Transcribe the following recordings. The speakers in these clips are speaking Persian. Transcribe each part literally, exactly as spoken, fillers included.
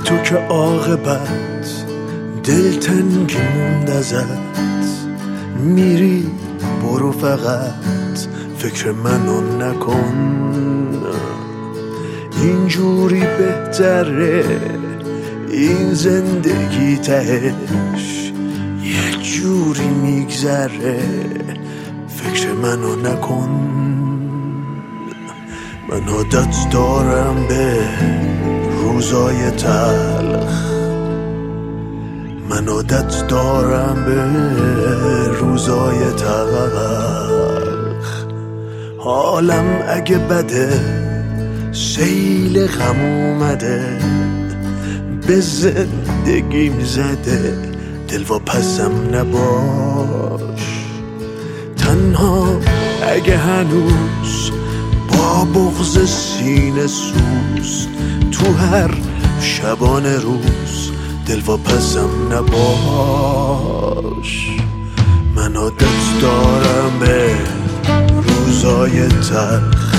تو که عاقبت دلتنگی موند ازت، میری برو فقط فکر منو نکن، اینجوری بهتره این زندگی تهش یه جوری میگذره فکر منو نکن. من عادت دارم به روزای تلخ، من عادت دارم به روزای تلخ، حالم اگه بده سیل غم اومده به زندگیم زده، دل و پسم نباش تنها اگه هنوز با بغض سینه سوز تو هر شبانه روز دل و پسم نباش. من عادت دارم به روزای تلخ،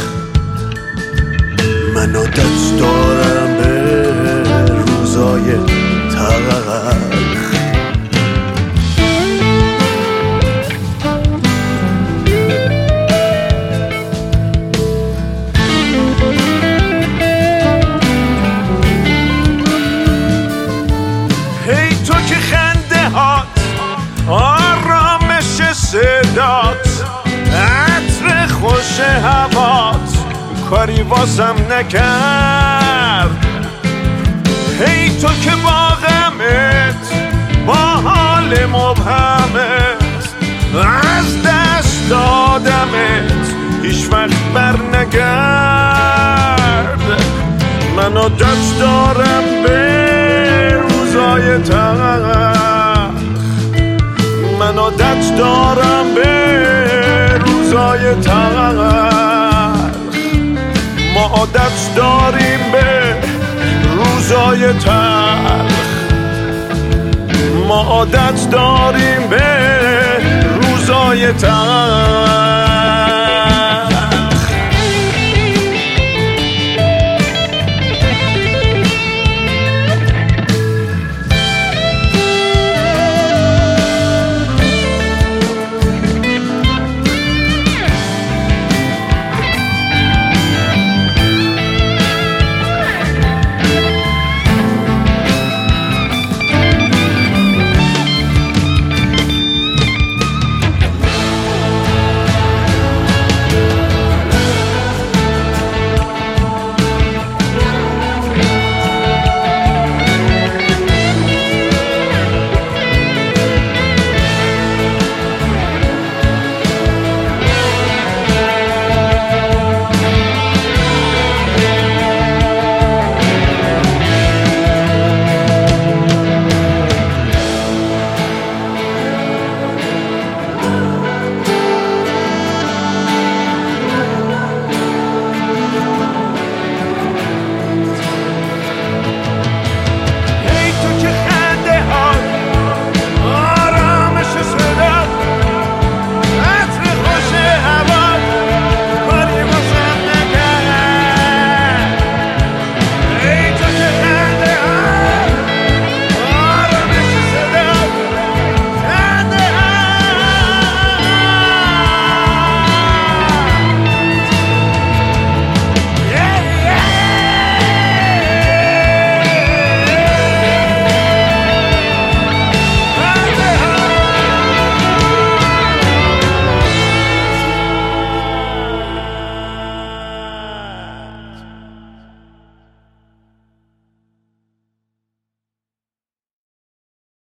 من عادت دارم به روزای تلخ. هی تو که خنده هات آرامش صدات عطر خوش هوات کاری واسم نکرد، هی تو که با غمت با حال مبهمت از دست دادمت هیچ وقت بر نگرد. من عادت دارم به روزای تلخ، من عادت دارم به روزای تلخ، ما عادت داریم به روزای تلخ، ما عادت داریم به روزای تلخ.